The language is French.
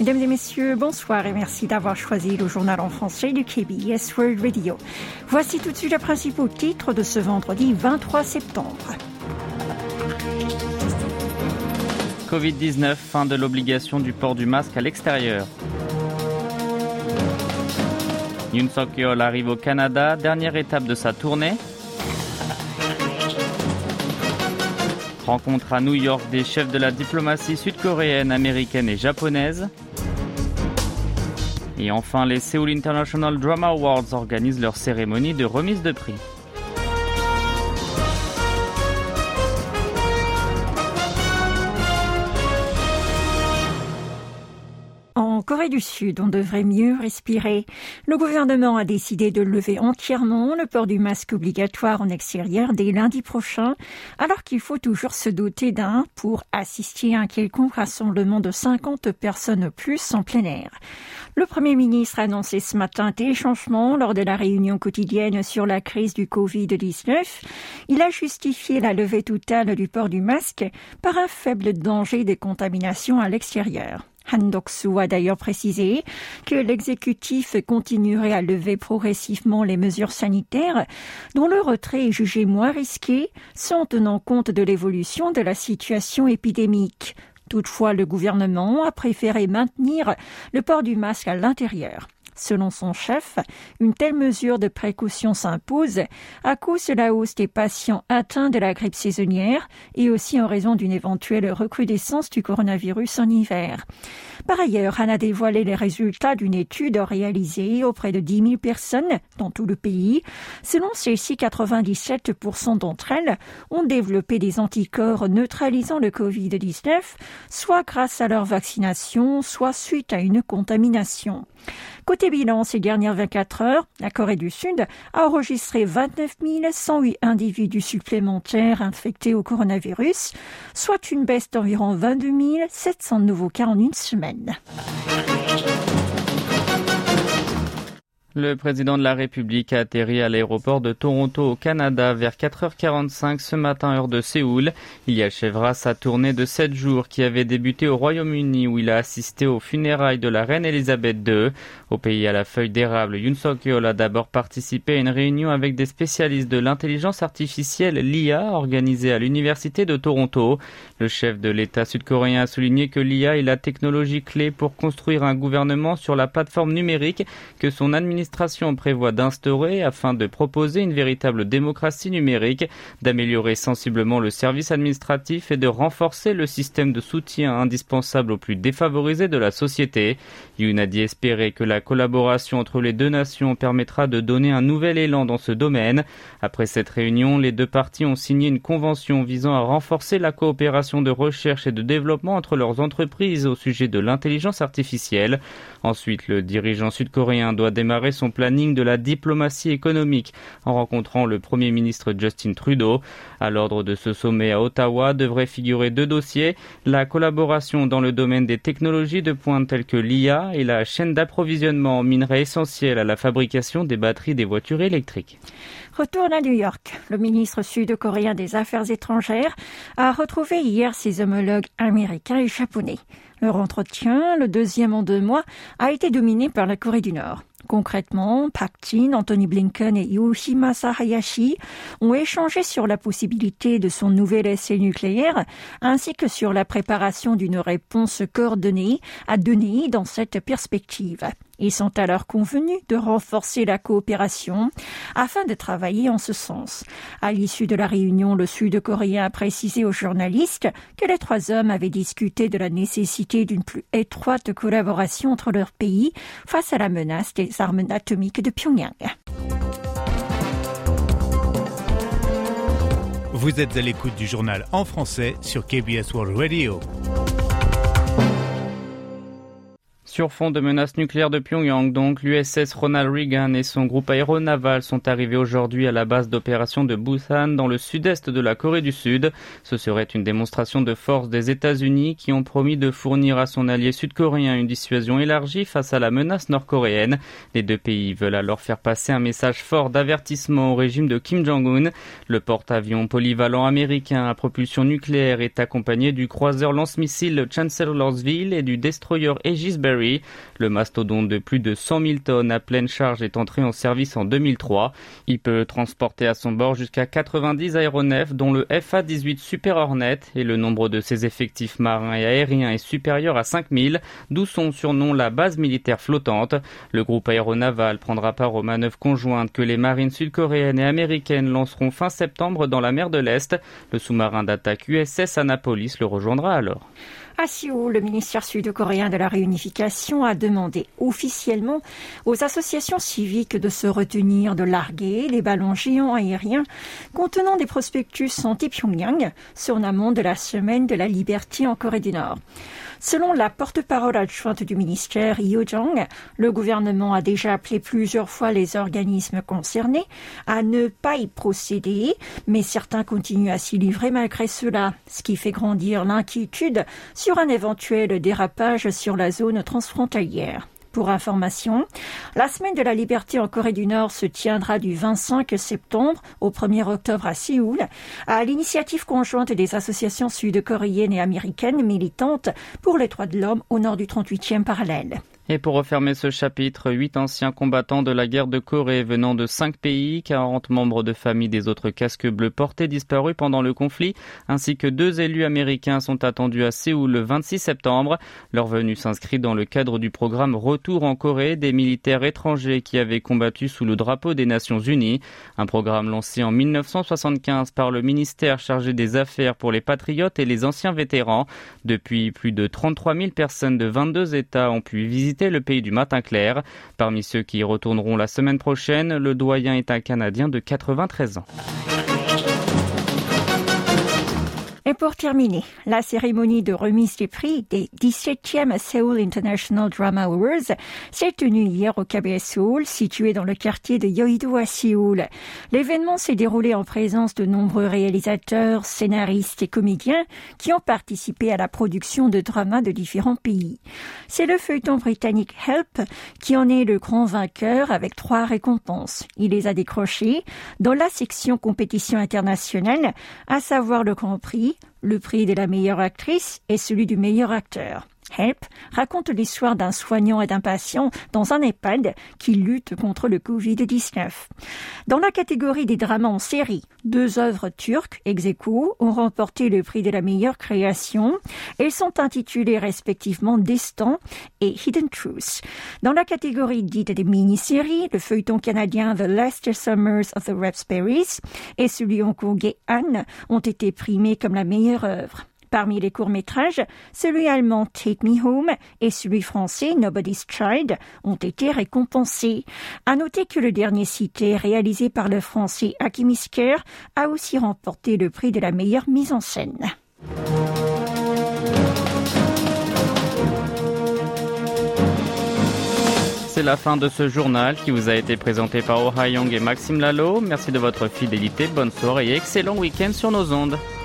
Mesdames et messieurs, bonsoir et merci d'avoir choisi le journal en français du KBS World Radio. Voici tout de suite les principaux titres de ce vendredi 23 septembre. Covid-19, fin de l'obligation du port du masque à l'extérieur. Yoon Suk-yeol arrive au Canada, dernière étape de sa tournée. Rencontre à New York des chefs de la diplomatie sud-coréenne, américaine et japonaise. Et enfin, les Seoul International Drama Awards organisent leur cérémonie de remise de prix. En Corée du Sud, on devrait mieux respirer. Le gouvernement a décidé de lever entièrement le port du masque obligatoire en extérieur dès lundi prochain, alors qu'il faut toujours se doter d'un pour assister à un quelconque rassemblement de 50 personnes ou plus en plein air. Le Premier ministre a annoncé ce matin des changements lors de la réunion quotidienne sur la crise du Covid-19. Il a justifié la levée totale du port du masque par un faible danger de contamination à l'extérieur. Han Dok-soo a d'ailleurs précisé que l'exécutif continuerait à lever progressivement les mesures sanitaires dont le retrait est jugé moins risqué sans tenant compte de l'évolution de la situation épidémique. Toutefois, le gouvernement a préféré maintenir le port du masque à l'intérieur. Selon son chef, une telle mesure de précaution s'impose à cause de la hausse des patients atteints de la grippe saisonnière et aussi en raison d'une éventuelle recrudescence du coronavirus en hiver. Par ailleurs, Han a dévoilé les résultats d'une étude réalisée auprès de 10 000 personnes dans tout le pays. Selon celles-ci, 97% d'entre elles ont développé des anticorps neutralisant le Covid-19, soit grâce à leur vaccination, soit suite à une contamination. Côté bilan, ces dernières 24 heures, la Corée du Sud a enregistré 29 108 individus supplémentaires infectés au coronavirus, soit une baisse d'environ 22 700 nouveaux cas en une semaine. Le président de la République a atterri à l'aéroport de Toronto au Canada vers 4h45 ce matin heure de Séoul. Il y achèvera sa tournée de 7 jours qui avait débuté au Royaume-Uni où il a assisté aux funérailles de la reine Elisabeth II. Au pays à la feuille d'érable, Yoon Suk-yeol a d'abord participé à une réunion avec des spécialistes de l'intelligence artificielle, l'IA, organisée à l'Université de Toronto. Le chef de l'État sud-coréen a souligné que l'IA est la technologie clé pour construire un gouvernement sur la plateforme numérique que son administration prévoit d'instaurer afin de proposer une véritable démocratie numérique, d'améliorer sensiblement le service administratif et de renforcer le système de soutien indispensable aux plus défavorisés de la société. Yoon a dit espérer que la collaboration entre les deux nations permettra de donner un nouvel élan dans ce domaine. Après cette réunion, les deux parties ont signé une convention visant à renforcer la coopération de recherche et de développement entre leurs entreprises au sujet de l'intelligence artificielle. Ensuite, le dirigeant sud-coréen doit démarrer son planning de la diplomatie économique en rencontrant le Premier ministre Justin Trudeau. À l'ordre de ce sommet à Ottawa devraient figurer 2 dossiers, la collaboration dans le domaine des technologies de pointe telles que l'IA et la chaîne d'approvisionnement en minerais essentiels à la fabrication des batteries des voitures électriques. Retourne à New York. Le ministre sud-coréen des Affaires étrangères a retrouvé hier ses homologues américains et japonais. Leur entretien, le deuxième en 2 mois, a été dominé par la Corée du Nord. Concrètement, Park Jin, Anthony Blinken et Yoshimasa Hayashi ont échangé sur la possibilité de son nouvel essai nucléaire ainsi que sur la préparation d'une réponse coordonnée à donner dans cette perspective. Ils sont alors convenus de renforcer la coopération afin de travailler en ce sens. À l'issue de la réunion, le Sud-Coréen a précisé aux journalistes que les 3 hommes avaient discuté de la nécessité d'une plus étroite collaboration entre leurs pays face à la menace des armes atomiques de Pyongyang. Vous êtes à l'écoute du journal en français sur KBS World Radio. Sur fond de menaces nucléaires de Pyongyang, donc, l'USS Ronald Reagan et son groupe aéronaval sont arrivés aujourd'hui à la base d'opération de Busan dans le sud-est de la Corée du Sud. Ce serait une démonstration de force des États-Unis qui ont promis de fournir à son allié sud-coréen une dissuasion élargie face à la menace nord-coréenne. Les deux pays veulent alors faire passer un message fort d'avertissement au régime de Kim Jong-un. Le porte-avions polyvalent américain à propulsion nucléaire est accompagné du croiseur lance-missiles Chancellorsville et du destroyer Aegis Berry. Le mastodonte de plus de 100 000 tonnes à pleine charge est entré en service en 2003. Il peut transporter à son bord jusqu'à 90 aéronefs, dont le FA-18 Super Hornet, et le nombre de ses effectifs marins et aériens est supérieur à 5000, d'où son surnom la base militaire flottante. Le groupe aéronaval prendra part aux manœuvres conjointes que les marines sud-coréennes et américaines lanceront fin septembre dans la mer de l'Est. Le sous-marin d'attaque USS Annapolis le rejoindra alors. À Séoul, le ministère sud-coréen de la réunification a demandé officiellement aux associations civiques de se retenir de larguer les ballons géants aériens contenant des prospectus anti-Pyongyang sur l'amont de la semaine de la liberté en Corée du Nord. Selon la porte-parole adjointe du ministère, Yoo Jong, le gouvernement a déjà appelé plusieurs fois les organismes concernés à ne pas y procéder, mais certains continuent à s'y livrer malgré cela, ce qui fait grandir l'inquiétude sur un éventuel dérapage sur la zone transfrontalière. Pour information, la semaine de la liberté en Corée du Nord se tiendra du 25 septembre au 1er octobre à Séoul, à l'initiative conjointe des associations sud-coréennes et américaines militantes pour les droits de l'homme au nord du 38e parallèle. Et pour refermer ce chapitre, 8 anciens combattants de la guerre de Corée venant de 5 pays, 40 membres de famille des autres casques bleus portés disparus pendant le conflit, ainsi que 2 élus américains sont attendus à Séoul le 26 septembre. Leur venue s'inscrit dans le cadre du programme Retour en Corée des militaires étrangers qui avaient combattu sous le drapeau des Nations Unies. Un programme lancé en 1975 par le ministère chargé des Affaires pour les patriotes et les anciens vétérans. Depuis, plus de 33 000 personnes de 22 États ont pu visiter le pays du matin clair. Parmi ceux qui y retourneront la semaine prochaine, le doyen est un Canadien de 93 ans. Et pour terminer, la cérémonie de remise des prix des 17e Seoul International Drama Awards s'est tenue hier au KBS Seoul, situé dans le quartier de Yeouido à Séoul. L'événement s'est déroulé en présence de nombreux réalisateurs, scénaristes et comédiens qui ont participé à la production de dramas de différents pays. C'est le feuilleton britannique Help qui en est le grand vainqueur avec 3 récompenses. Il les a décrochées dans la section compétition internationale, à savoir le Grand Prix, le prix de la meilleure actrice et celui du meilleur acteur. Help raconte l'histoire d'un soignant et d'un patient dans un EHPAD qui lutte contre le Covid-19. Dans la catégorie des dramas en série, 2 œuvres turques, ex aequo, ont remporté le prix de la meilleure création. Elles sont intitulées respectivement Destin et Hidden Truth. Dans la catégorie dite des mini-séries, le feuilleton canadien The Last Summers of the Raspberries et celui hongkongais Anne ont été primés comme la meilleure œuvre. Parmi les courts-métrages, celui allemand Take Me Home et celui français Nobody's Child ont été récompensés. À noter que le dernier cité, réalisé par le français Hakim Isker, a aussi remporté le prix de la meilleure mise en scène. C'est la fin de ce journal qui vous a été présenté par Oh Ha-young et Maxime Lalo. Merci de votre fidélité, bonne soirée et excellent week-end sur nos ondes.